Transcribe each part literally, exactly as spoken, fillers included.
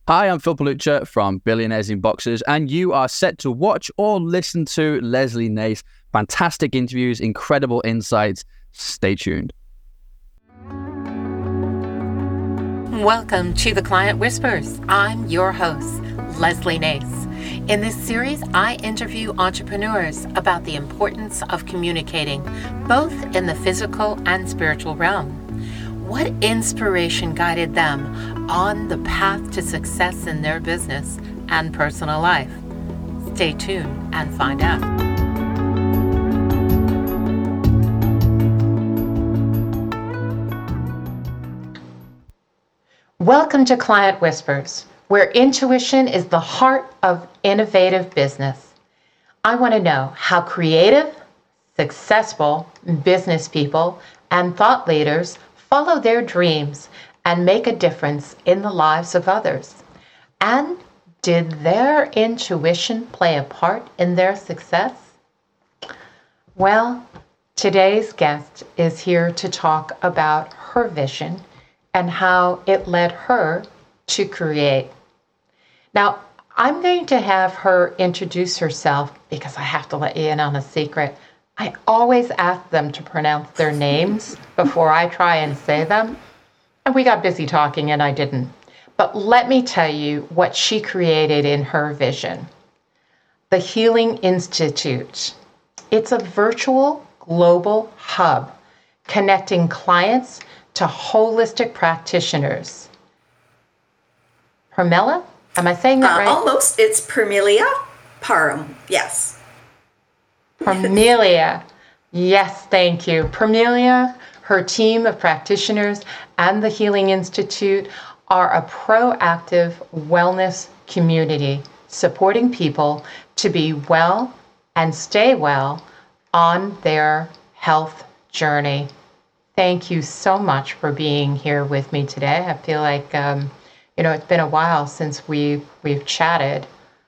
Hi, I'm Phil Palucha from Billionaires in Boxers, and you are set to watch or listen to Leslie Nace. Fantastic interviews, incredible insights. Stay tuned. Welcome to The Client Whispers. I'm your host, Leslie Nace. In this series, I interview entrepreneurs about the importance of communicating, both in the physical and spiritual realm. What inspiration guided them on the path to success in their business and personal life? Stay tuned and find out. Welcome to Client Whispers, where intuition is the heart of innovative business. I want to know how creative, successful business people and thought leaders follow their dreams and make a difference in the lives of others. And did their intuition play a part in their success? Well, today's guest is here to talk about her vision and how it led her to create. Now, I'm going to have her introduce herself because I have to let you in on a secret. I always ask them to pronounce their names before I try and say them. And we got busy talking and I didn't. But let me tell you what she created in her vision. The Healing Institute. It's a virtual global hub connecting clients to holistic practitioners. Pramila? Am I saying that uh, right? Almost. It's Pramila Param. Yes. Pramila. Yes, thank you. Pramila, her team of practitioners, and the Healing Institute are a proactive wellness community supporting people to be well and stay well on their health journey. Thank you so much for being here with me today. I feel like, um, you know, it's been a while since we've, we've chatted.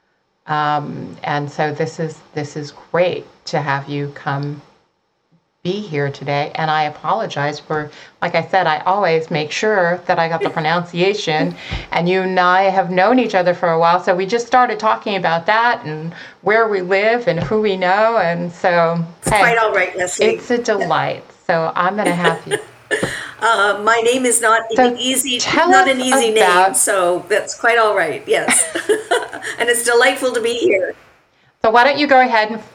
Um, and so this is this is great to have you come be here today. And I apologize for, like I said, I always make sure that I got the pronunciation. And you and I have known each other for a while, so we just started talking about that and where we live and who we know. And so it's hey, quite all right, Leslie. It's a delight. So I'm going to have you. Uh, my name is not So an easy, tell not us an easy about- name, so that's quite all right. Yes, and it's delightful to be here. So why don't you go ahead and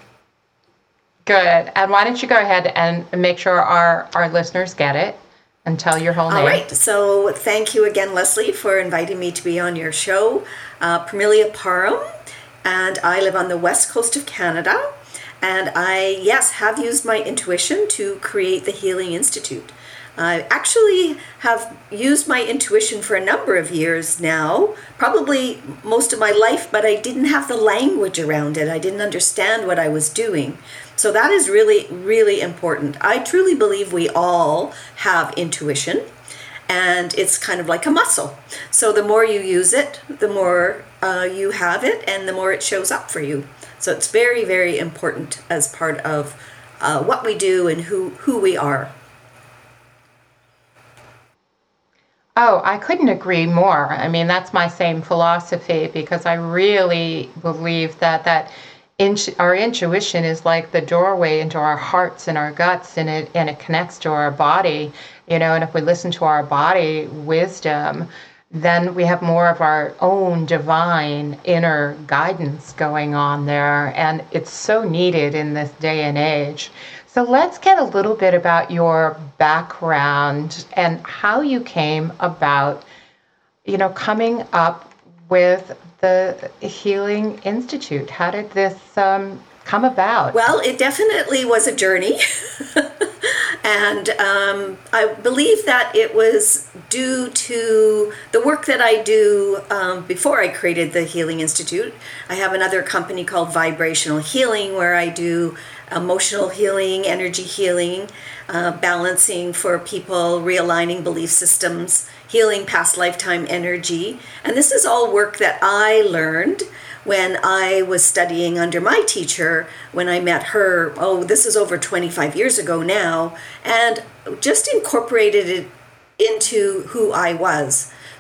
good, and why don't you go ahead and make sure our our listeners get it and tell your whole name. All right. So thank you again, Leslie, for inviting me to be on your show. Uh, Pramila Param, and I live on the west coast of Canada. And I, yes, have used my intuition to create the Healing Institute. I actually have used my intuition for a number of years now, probably most of my life, but I didn't have the language around it. I didn't understand what I was doing. So that is really, really important. I truly believe we all have intuition, and it's kind of like a muscle. So the more you use it, the more uh, you have it, and the more it shows up for you. So it's very, very important as part of uh, what we do and who, who we are. Oh, I couldn't agree more. I mean, that's my same philosophy because I really believe that that intu- our intuition is like the doorway into our hearts and our guts, and it and it connects to our body, you know. And if we listen to our body wisdom, then we have more of our own divine inner guidance going on there, and it's so needed in this day and age. So let's get a little bit about your background and how you came about, you know, coming up with the Healing Institute. How did this um, come about? Well, it definitely was a journey. And um, I believe that it was due to the work that I do um, before I created the Healing Institute. I have another company called Vibrational Healing where I do emotional healing, energy healing, uh, balancing for people, realigning belief systems, healing past lifetime energy. And this is all work that I learned when I was studying under my teacher, when I met her, oh, this is over twenty-five years ago now, and just incorporated it into who I was.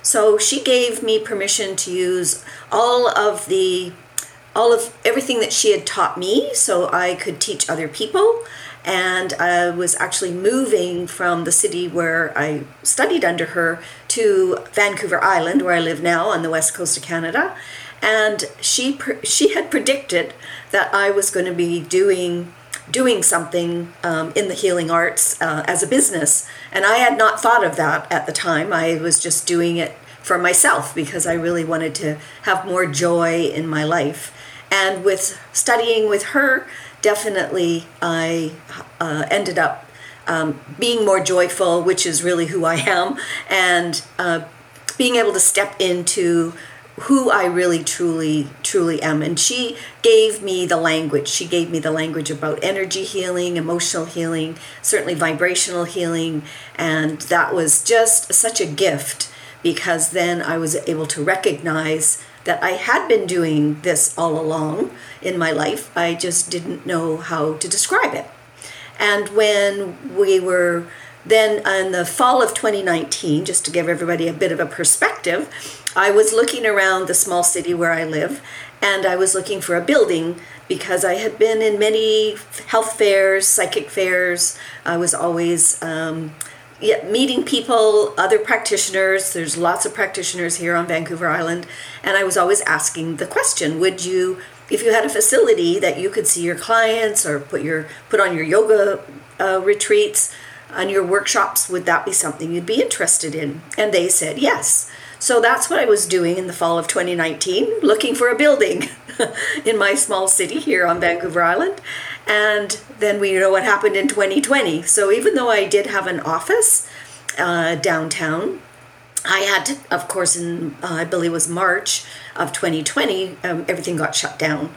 So she gave me permission to use all of the, all of everything that she had taught me so I could teach other people. And I was actually moving from the city where I studied under her to Vancouver Island, where I live now on the west coast of Canada. And she she had predicted that I was going to be doing doing something um, in the healing arts uh, as a business. And I had not thought of that at the time. I was just doing it for myself because I really wanted to have more joy in my life. And with studying with her, definitely I uh, ended up um, being more joyful, which is really who I am, and uh, being able to step into who I really truly truly am. And she gave me the language. She gave me the language about energy healing, emotional healing, certainly vibrational healing, and that was just such a gift, because then I was able to recognize that I had been doing this all along in my life. I just didn't know how to describe it. And when we were then in the fall of twenty nineteen, just to give everybody a bit of a perspective, I was looking around the small city where I live, and I was looking for a building because I had been in many health fairs, psychic fairs. I was always um, yeah, meeting people, other practitioners. There's lots of practitioners here on Vancouver Island. And I was always asking the question, would you, if you had a facility that you could see your clients or put your put on your yoga uh, retreats, on your workshops, would that be something you'd be interested in? And they said yes. So that's what I was doing in the fall of twenty nineteen, looking for a building in my small city here on Vancouver Island. And then we know what happened in twenty twenty. So even though I did have an office uh, downtown, I had to, of course, in uh, I believe it was March of twenty twenty, um, everything got shut down.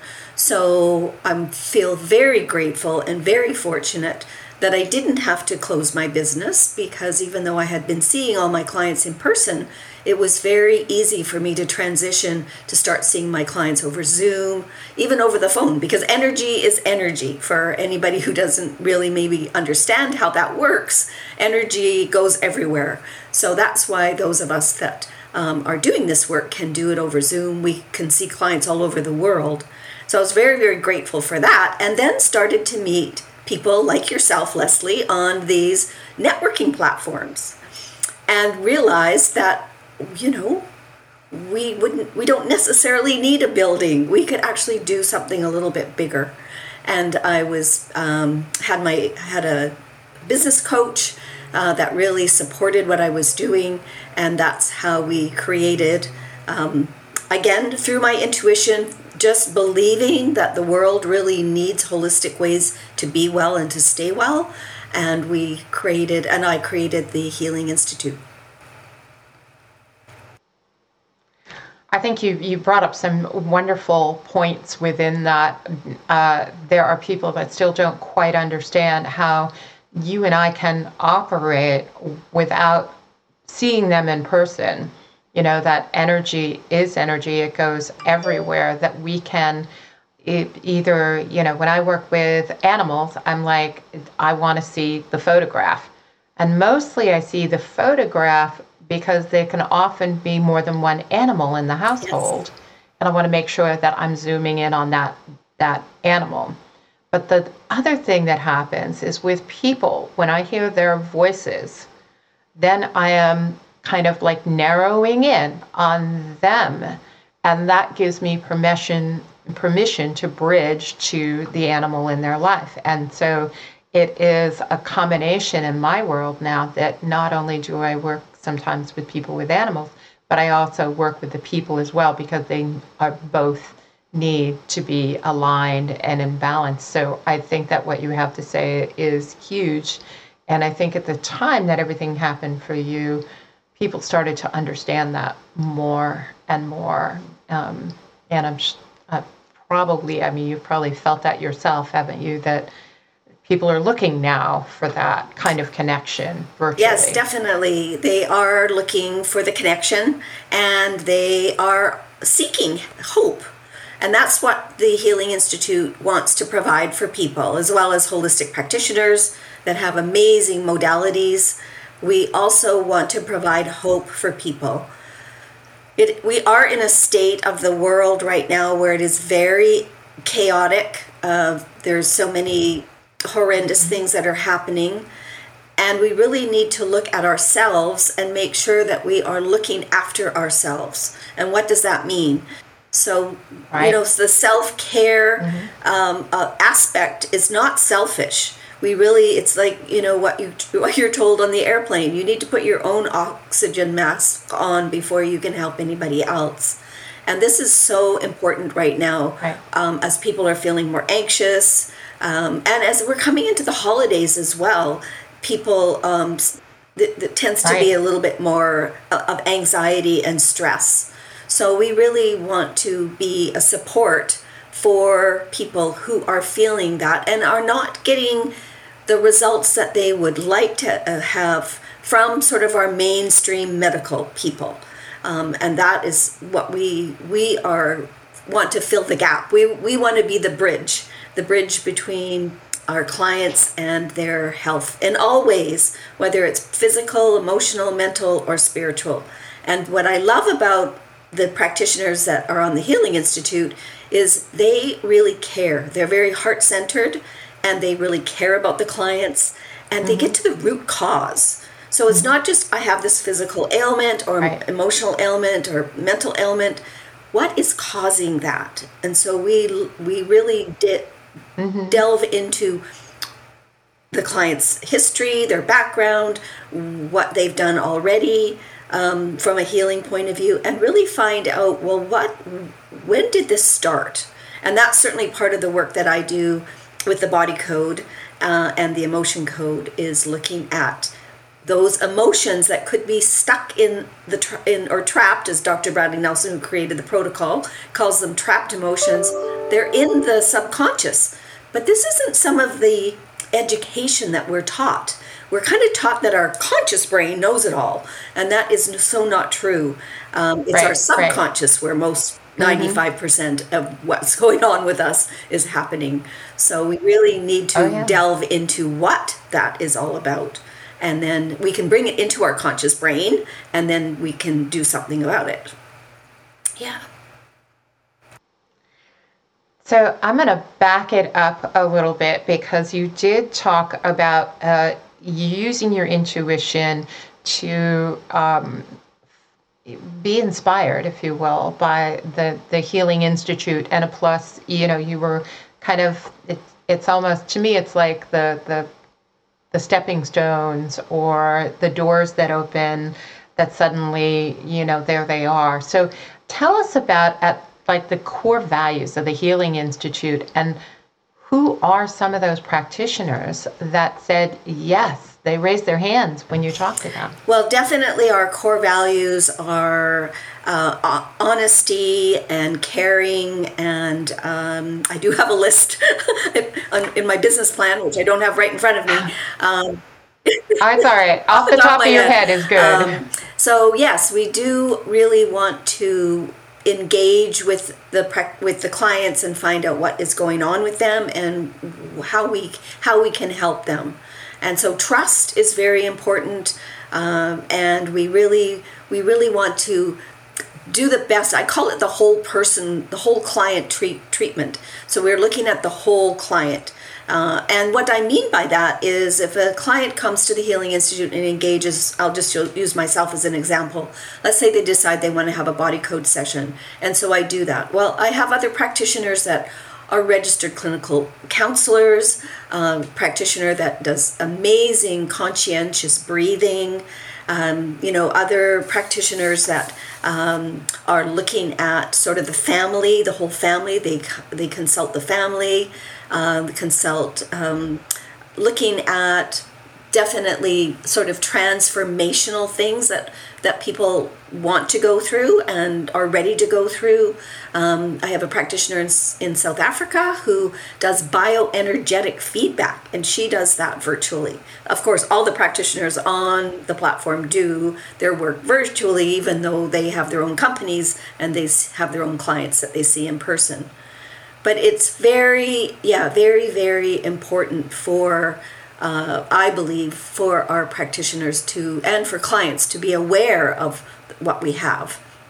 So I feel very grateful and very fortunate that I didn't have to close my business, because even though I had been seeing all my clients in person, it was very easy for me to transition to start seeing my clients over Zoom, even over the phone, because energy is energy. For anybody who doesn't really maybe understand how that works, energy goes everywhere. So that's why those of us that um, are doing this work can do it over Zoom. We can see clients all over the world. So I was very, very grateful for that, and then started to meet people like yourself, Leslie, on these networking platforms, and realized that, you know, we wouldn't, we don't necessarily need a building. We could actually do something a little bit bigger. And I was um, had my had a business coach uh, that really supported what I was doing, and that's how we created. Um, again, through my intuition, just believing that the world really needs holistic ways to be well and to stay well. And we created, and I created the Healing Institute. I think you you brought up some wonderful points within that. Uh, there are people that still don't quite understand how you and I can operate without seeing them in person. You know, that energy is energy. It goes everywhere, that we can it either, you know, when I work with animals, I'm like, I want to see the photograph. And mostly I see the photograph because there can often be more than one animal in the household. Yes. And I want to make sure that I'm zooming in on that that animal. But the other thing that happens is with people, when I hear their voices, then I am kind of like narrowing in on them, and that gives me permission permission to bridge to the animal in their life. And so it is a combination in my world now that not only do I work sometimes with people with animals, but I also work with the people as well, because they are both need to be aligned and in balance. So I think that what you have to say is huge. And I think at the time that everything happened for you, people started to understand that more and more. Um, and I'm uh, probably, I mean, you've probably felt that yourself, haven't you, that people are looking now for that kind of connection virtually? Yes, definitely. They are looking for the connection, and they are seeking hope. And that's what the Healing Institute wants to provide for people, as well as holistic practitioners that have amazing modalities. We also want to provide hope for people. it, we are in a state of the world right now where it is very chaotic. Uh, there's so many horrendous things that are happening. And we really need to look at ourselves and make sure that we are looking after ourselves. And what does that mean? So, right. you know, the self-care mm-hmm. um, uh, aspect is not selfish. We really, it's like, you know, what, you, what you're told on the airplane. You need to put your own oxygen mask on before you can help anybody else. And this is so important right now right. Um, as people are feeling more anxious. Um, and as we're coming into the holidays as well, people, um, th- th- tends to right. be a little bit more of anxiety and stress. So we really want to be a support for people who are feeling that and are not getting the results that they would like to uh, have from sort of our mainstream medical people. Um, and that is what we we are want to fill the gap. We we want to be the bridge, the bridge between our clients and their health in all ways, whether it's physical, emotional, mental, or spiritual. And what I love about the practitioners that are on the Healing Institute is they really care. They're very heart-centered, and they really care about the clients, and mm-hmm. they get to the root cause. So it's mm-hmm. not just I have this physical ailment or right. emotional ailment or mental ailment. What is causing that? And so we we really did mm-hmm. delve into the client's history, their background, what they've done already, Um, from a healing point of view, and really find out, well, what, when did this start? And that's certainly part of the work that I do with the body code uh, and the emotion code, is looking at those emotions that could be stuck in the tra- in or trapped, as Doctor Bradley Nelson, who created the protocol, calls them trapped emotions. They're in the subconscious, but this isn't some of the education that we're taught. We're kind of taught that our conscious brain knows it all, and that is so not true. Um, it's right, our subconscious right. where most ninety-five percent mm-hmm. of what's going on with us is happening. So we really need to oh, yeah. delve into what that is all about, and then we can bring it into our conscious brain, and then we can do something about it. Yeah. So I'm going to back it up a little bit, because you did talk about uh, using your intuition to um, be inspired, if you will, by the, the Healing Institute. And a plus, you know, you were kind of, it, it's almost, to me, it's like the, the, the stepping stones or the doors that open that suddenly, you know, there they are. So tell us about at like the core values of the Healing Institute, and who are some of those practitioners that said yes, they raised their hands when you talked to them? Well, definitely our core values are uh, honesty and caring, and um, I do have a list in my business plan, which I don't have right in front of me. Um, oh, it's all right. Off, off the, the top, top of, of your head. head is good. Um, so yes, we do really want to engage with the with the clients and find out what is going on with them and how we how we can help them. And so trust is very important, um, and we really we really want to do the best. I call it the whole person, the whole client treat, treatment. So we're looking at the whole client. Uh, and what I mean by that is, if a client comes to the Healing Institute and engages, I'll just use myself as an example. Let's say they decide they want to have a body code session. And so I do that. Well, I have other practitioners that are registered clinical counselors, um, practitioner that does amazing conscientious breathing, um, you know, other practitioners that um, are looking at sort of the family, the whole family. They they consult the family, um, consult, um, looking at definitely sort of transformational things that, that people want to go through and are ready to go through. Um, I have a practitioner in, in South Africa who does bioenergetic feedback, and she does that virtually. Of course, all the practitioners on the platform do their work virtually, even though they have their own companies and they have their own clients that they see in person. But it's very, yeah, very, very important for Uh, I believe, for our practitioners to, and for clients to be aware of what we have.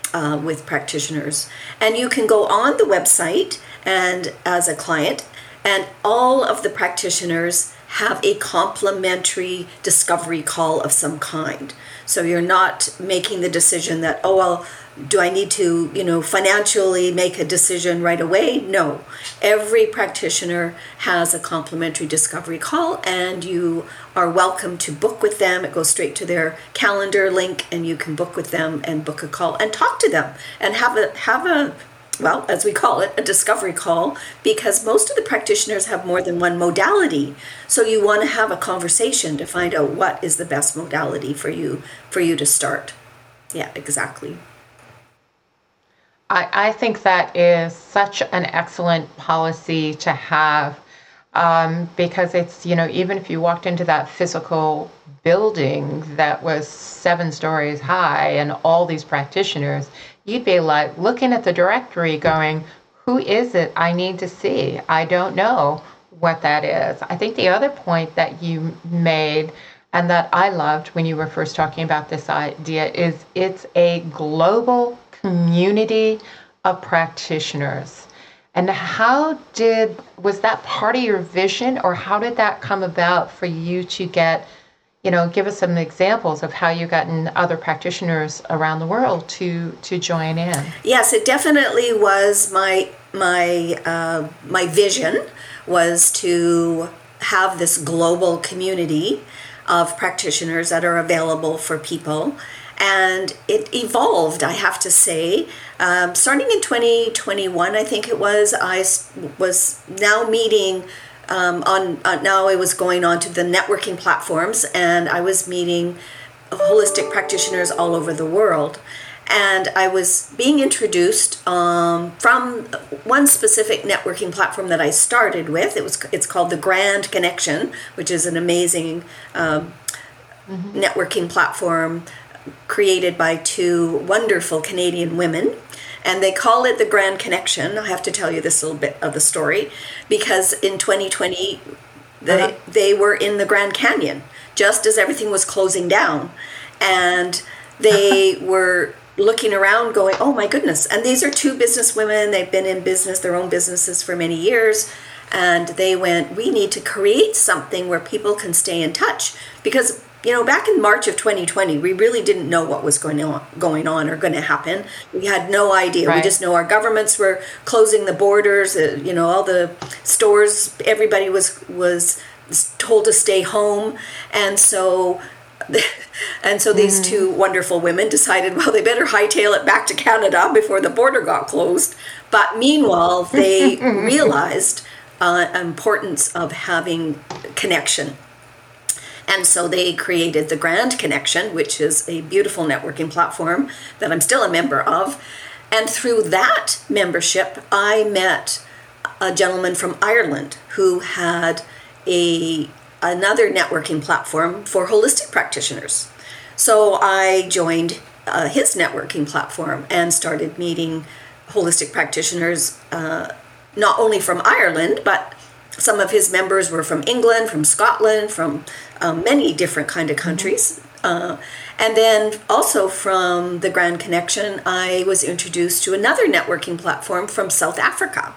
uh, with practitioners. And you can go on the website and as a client, and all of the practitioners have a complimentary discovery call of some kind. So you're not making the decision that, oh, well, do I need to, you know, financially make a decision right away? No. Every practitioner has a complimentary discovery call, and you are welcome to book with them. It goes straight to their calendar link, and you can book with them and book a call and talk to them and have a have a well, as we call it, a discovery call, because most of the practitioners have more than one modality. So you want to have a conversation to find out what is the best modality for you for you to start. Yeah, exactly. I, I think that is such an excellent policy to have, um, because it's, you know, even if you walked into that physical building that was seven stories high and all these practitioners, you'd be like looking at the directory going, who is it I need to see? I don't know what that is. I think the other point that you made and that I loved when you were first talking about this idea is it's a global community of practitioners. And how did, was that part of your vision, or how did that come about for you to get, you know, give us some examples of how you gotten other practitioners around the world to to join in? Yes, it definitely was my my uh, my vision was to have this global community of practitioners that are available for people. And it evolved, I have to say. Um, starting in twenty twenty-one, I think it was, I was now meeting um, on, uh, now I was going on to the networking platforms, and I was meeting holistic practitioners all over the world. And I was being introduced um, from one specific networking platform that I started with. It was it's called the Grand Connection, which is an amazing um, mm-hmm. networking platform created by two wonderful Canadian women. And they call it the Grand Connection. I have to tell you this little bit of the story, because in twenty twenty, they, uh-huh. they were in the Grand Canyon, just as everything was closing down. And they were looking around going, oh my goodness. And these are two business women. They've been in business, their own businesses for many years. And they went, we need to create something where people can stay in touch. Because, you know, back in March of twenty twenty, we really didn't know what was going on, going on or going to happen. We had no idea. Right. We just know our governments were closing the borders. Uh, you know, all the stores, everybody was was told to stay home. And so... And so these mm-hmm. two wonderful women decided, well, they better hightail it back to Canada before the border got closed. But meanwhile, they realized uh, importance of having connection. And so they created the Grand Connection, which is a beautiful networking platform that I'm still a member of. And through that membership, I met a gentleman from Ireland who had a another networking platform for holistic practitioners. So I joined uh, his networking platform and started meeting holistic practitioners, uh, not only from Ireland, but some of his members were from England, from Scotland, from um, many different kind of countries. Uh, and then also from the Grand Connection, I was introduced to another networking platform from South Africa.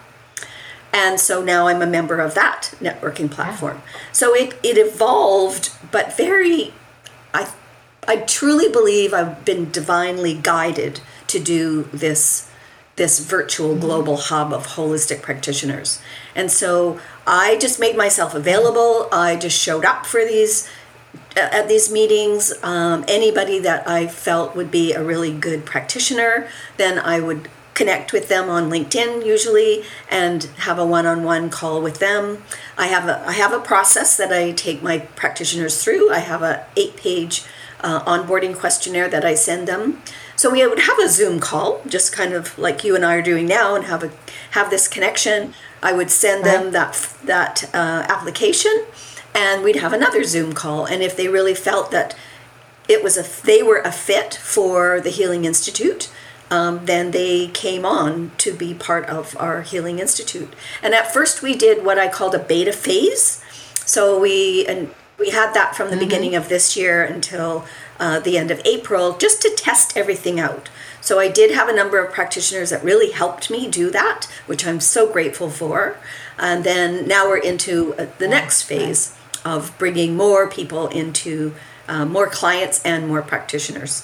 And so now I'm a member of that networking platform. Yeah. So it, it evolved, but very, I I truly believe I've been divinely guided to do this, this virtual mm-hmm. global hub of holistic practitioners. And so I just made myself available. I just showed up for these, at these meetings. Um, anybody that I felt would be a really good practitioner, then I would connect with them on LinkedIn usually and have a one-on-one call with them. I have a I have a process that I take my practitioners through. I have a eight-page uh, onboarding questionnaire that I send them. So we would have a Zoom call, just kind of like you and I are doing now, and have a have this connection. I would send them right. that that uh, application, and we'd have another Zoom call. And if they really felt that it was a they were a fit for the Healing Institute, Um, then they came on to be part of our Healing Institute. And at first we did what I called a beta phase. So we and we had that from the mm-hmm. beginning of this year until uh, the end of April, just to test everything out. So I did have a number of practitioners that really helped me do that, which I'm so grateful for. And then now we're into uh, the next phase of bringing more people into uh, more clients and more practitioners.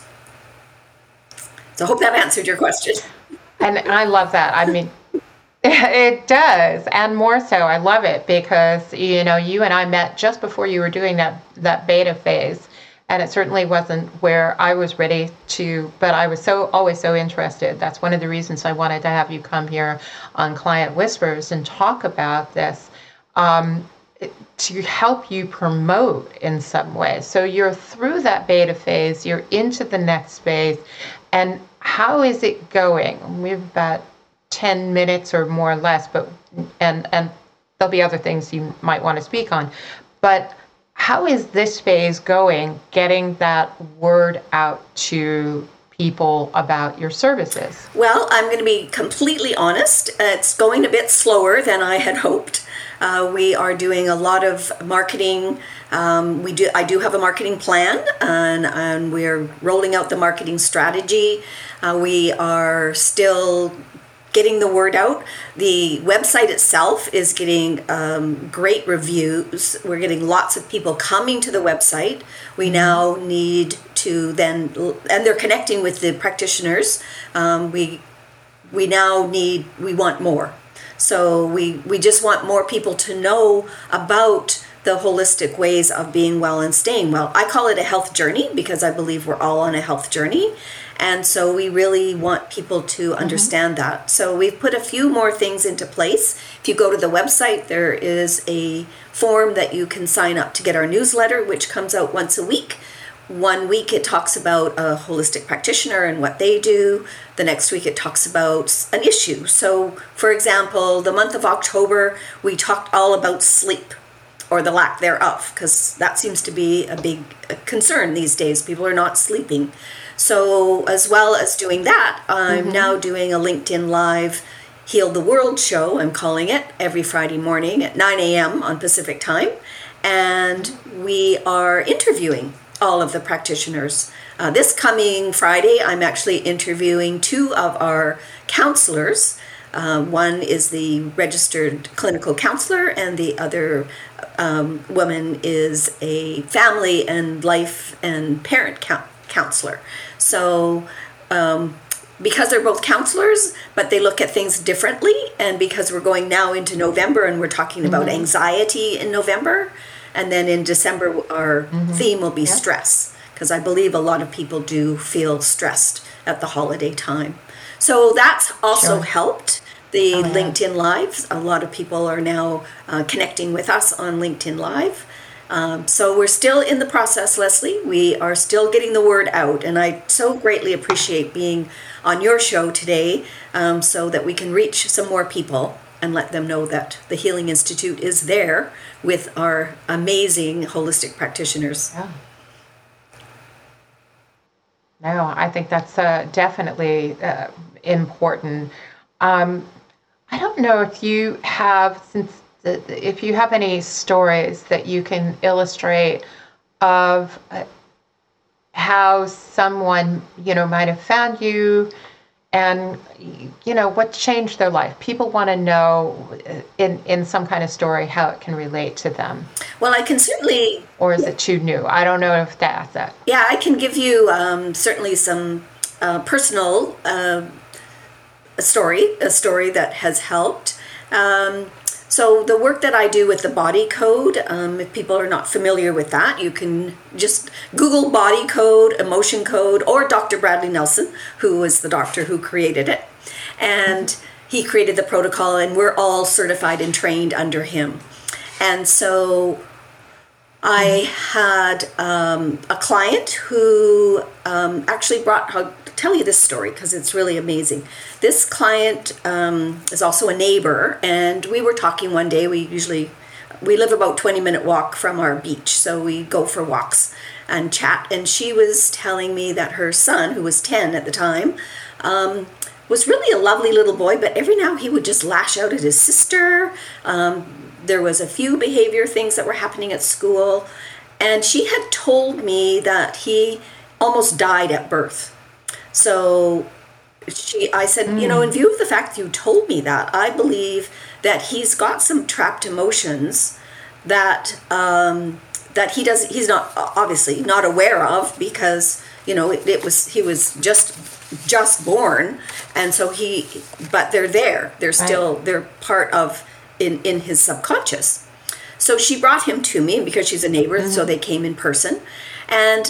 So I hope that answered your question. And I love that. I mean, it does, and more so. I love it because, you know, you and I met just before you were doing that, that beta phase, and it certainly wasn't where I was ready to, but I was so always so interested. That's one of the reasons I wanted to have you come here on Client Whispers and talk about this, um, to help you promote in some way. So you're through that beta phase, you're into the next phase, and how is it going? We've about ten minutes or more or less, but and and there'll be other things you might want to speak on. But how is this phase going, getting that word out to people about your services? Well, I'm going to be completely honest. It's going a bit slower than I had hoped. Uh, we are doing a lot of marketing. Um, we do. I do have a marketing plan, and, and we're rolling out the marketing strategy. Uh, we are still getting the word out. The website itself is getting um, great reviews. We're getting lots of people coming to the website. We now need to then, and they're connecting with the practitioners. Um, we we now need, we want more. So we, we just want more people to know about the holistic ways of being well and staying well. I call it a health journey because I believe we're all on a health journey. And so we really want people to understand mm-hmm. that. So we've put a few more things into place. If you go to the website, there is a form that you can sign up to get our newsletter, which comes out once a week. One week it talks about a holistic practitioner and what they do. The next week it talks about an issue. So, for example, the month of October, we talked all about sleep, or the lack thereof, because that seems to be a big concern these days. People are not sleeping. So as well as doing that, I'm mm-hmm. now doing a LinkedIn Live Heal the World show, I'm calling it, every Friday morning at nine a.m. on Pacific time. And we are interviewing all of the practitioners. Uh, this coming Friday, I'm actually interviewing two of our counselors. Uh, one is the registered clinical counselor, and the other um, woman is a family and life and parent count- counselor. So um, because they're both counselors, but they look at things differently, and because we're going now into November and we're talking mm-hmm. about anxiety in November, and then in December our mm-hmm. theme will be yep. stress, because I believe a lot of people do feel stressed at the holiday time. So that's also sure. helped. The oh, yeah. LinkedIn Lives, a lot of people are now uh, connecting with us on LinkedIn Live. Um, so we're still in the process, Leslie. We are still getting the word out, and I so greatly appreciate being on your show today, um, so that we can reach some more people and let them know that the Healing Institute is there with our amazing holistic practitioners. Yeah. No, I think that's uh, definitely uh, important. Um, I don't know if you have, since the, if you have any stories that you can illustrate of uh, how someone, you know, might have found you and, you know, what changed their life. People want to know in, in some kind of story how it can relate to them. Well, I can certainly... Or is it too new? I don't know if that's that. Yeah, I can give you um, certainly some uh, personal uh, story, a story that has helped. Um, so the work that I do with the body code, um, if people are not familiar with that, you can just Google body code, emotion code, or Doctor Bradley Nelson, who was the doctor who created it. And he created the protocol, and we're all certified and trained under him. And so I had um, a client who um, actually brought, I'll tell you this story because it's really amazing. This client um, is also a neighbor, and we were talking one day. We usually, we live about twenty minute walk from our beach, so we go for walks and chat. And she was telling me that her son, who was ten at the time, um, was really a lovely little boy, but every now he would just lash out at his sister. Um, there was a few behavior things that were happening at school, and she had told me that he almost died at birth. So she, I said, mm. you know, in view of the fact that you told me that, I believe that he's got some trapped emotions that um, that he does. He's not obviously not aware of because you know it, it was he was just just born, and so he. But they're there. They're still right. they're part of in in his subconscious. So she brought him to me because she's a neighbor, mm-hmm. so they came in person, and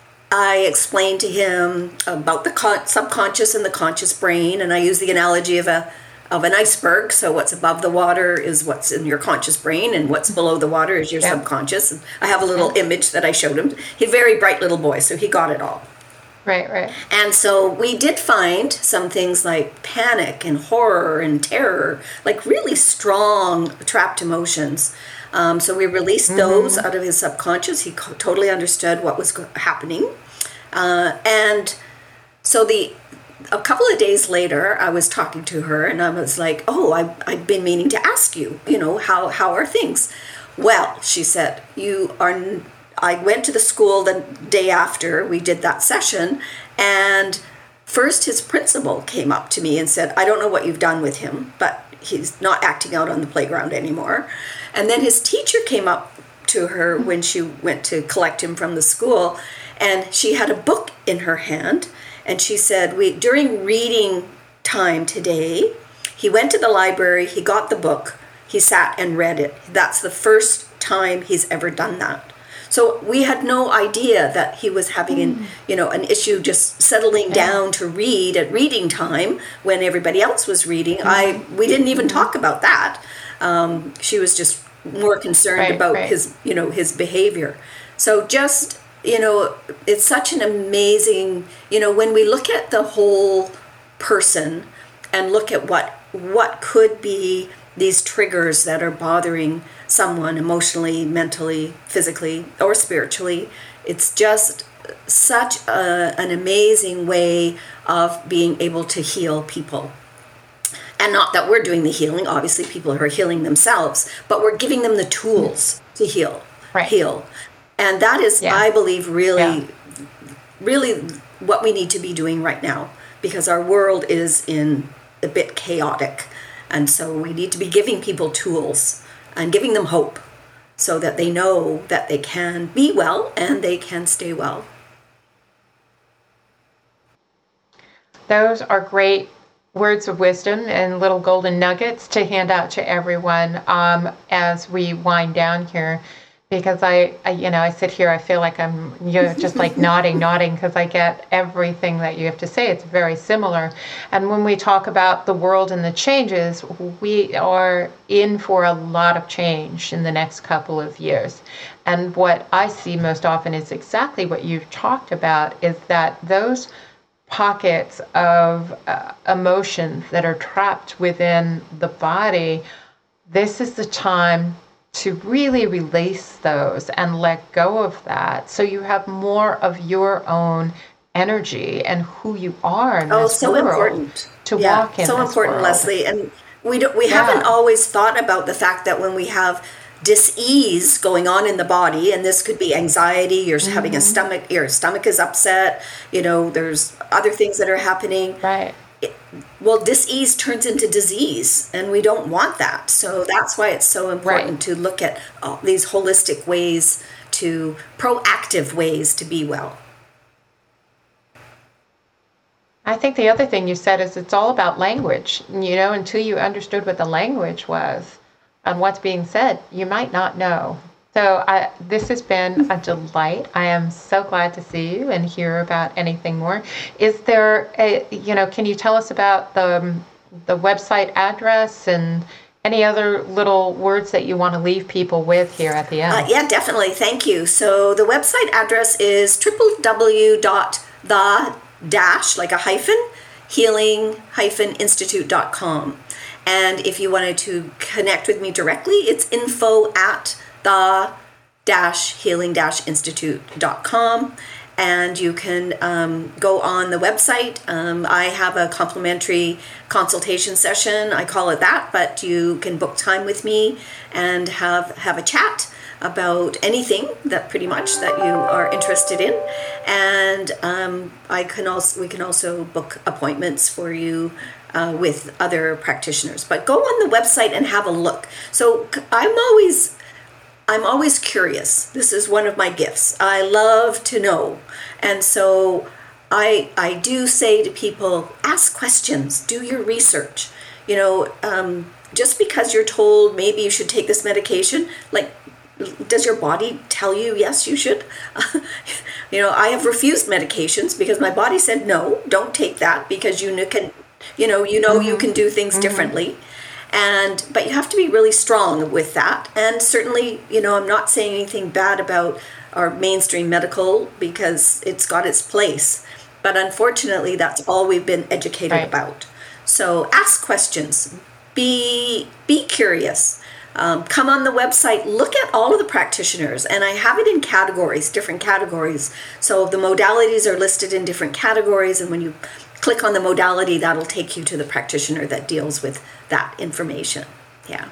I explained to him about the con- subconscious and the conscious brain, and I used the analogy of a of an iceberg. So what's above the water is what's in your conscious brain, and what's below the water is your yeah. subconscious. And I have a little yeah. image that I showed him. He's a very bright little boy, so he got it all. Right, right. And so we did find some things like panic and horror and terror, like really strong trapped emotions. Um, so we released mm-hmm. those out of his subconscious. He co- totally understood what was go- happening. Uh, and so the a couple of days later, I was talking to her and I was like, oh, I, I've been meaning to ask you, you know, how, how are things? Well, she said, you are... N- I went to the school the day after we did that session, and first his principal came up to me and said, I don't know what you've done with him, but he's not acting out on the playground anymore. And then his teacher came up to her when she went to collect him from the school, and she had a book in her hand, and she said, "We during reading time today, he went to the library, he got the book, he sat and read it. That's the first time he's ever done that." So we had no idea that he was having an, you know, an issue just settling down to read at reading time when everybody else was reading. I we didn't even talk about that. Um, she was just more concerned right, about right. his, you know, his behavior. So just, you know, it's such an amazing, you know, when we look at the whole person and look at what what could be these triggers that are bothering someone emotionally, mentally, physically, or spiritually. It's just such a, an amazing way of being able to heal people. And not that we're doing the healing, obviously people are healing themselves, but we're giving them the tools to heal, right. heal. And that is, yeah. I believe, really, yeah. really what we need to be doing right now, because our world is in a bit chaotic. And so we need to be giving people tools and giving them hope so that they know that they can be well and they can stay well. Those are great words of wisdom and little golden nuggets to hand out to everyone um, as we wind down here. Because I, I, you know, I sit here, I feel like I'm, you know, just like nodding, nodding, because I get everything that you have to say. It's very similar. And when we talk about the world and the changes, we are in for a lot of change in the next couple of years. And what I see most often is exactly what you've talked about, is that those pockets of uh, emotions that are trapped within the body, this is the time to really release those and let go of that, so you have more of your own energy and who you are in oh, this so world important. to yeah, walk in so this important, world. Leslie. And we don't, we yeah. haven't always thought about the fact that when we have dis-ease going on in the body, and this could be anxiety, you're mm-hmm. having a stomach, your stomach is upset, you know, there's other things that are happening. Right. It, well, dis-ease turns into disease, and we don't want that. So that's why it's so important right. to look at all these holistic ways, to proactive ways to be well. I think the other thing you said is it's all about language. You know, until you understood what the language was and what's being said, you might not know. So I, this has been a delight. I am so glad to see you and hear about anything more. Is there, a, you know, can you tell us about the the website address and any other little words that you want to leave people with here at the end? Uh, yeah, definitely. Thank you. So the website address is w w w dot the dash, like a hyphen, healing dash institute dot com. And if you wanted to connect with me directly, it's info at the dash healing dash institute dot com, and you can um, go on the website. Um, I have a complimentary consultation session, I call it that, but you can book time with me and have have a chat. about anything that pretty much that you are interested in. And um, I can also we can also book appointments for you uh, with other practitioners. But go on the website and have a look. So I'm always I'm always curious. This is one of my gifts. I love to know. And so I I do say to people, ask questions, do your research. You know, um, just because you're told maybe you should take this medication, like, does your body tell you, yes, you should? You know, I have refused medications because my body said, no, don't take that because you can, you know, you know, mm-hmm. you can do things mm-hmm. differently. And, but you have to be really strong with that. And certainly, you know, I'm not saying anything bad about our mainstream medical because it's got its place. But unfortunately, that's all we've been educated right. about. So ask questions, be be curious. Um, come on the website, look at all of the practitioners, and I have it in categories, different categories. So the modalities are listed in different categories, and when you click on the modality, that'll take you to the practitioner that deals with that information. Yeah.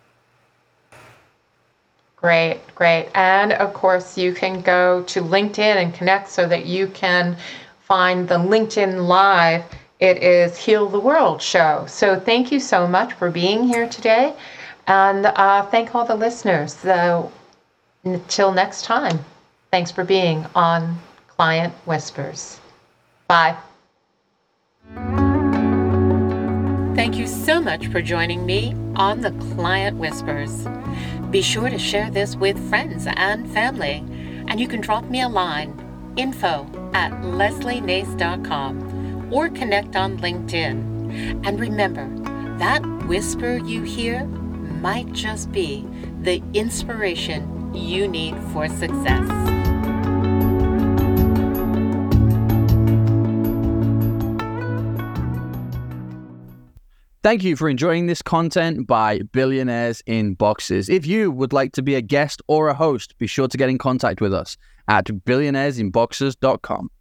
Great, great. And of course, you can go to LinkedIn and connect so that you can find the LinkedIn Live. It is Heal the World show. So thank you so much for being here today. And uh, thank all the listeners. So until next time, thanks for being on Client Whispers. Bye. Thank you so much for joining me on the Client Whispers. Be sure to share this with friends and family. And you can drop me a line, info at leslie nace dot com. or connect on LinkedIn. And remember, that whisper you hear might just be the inspiration you need for success. Thank you for enjoying this content by Billionaires in Boxes. If you would like to be a guest or a host, be sure to get in contact with us at billionaires in boxes dot com.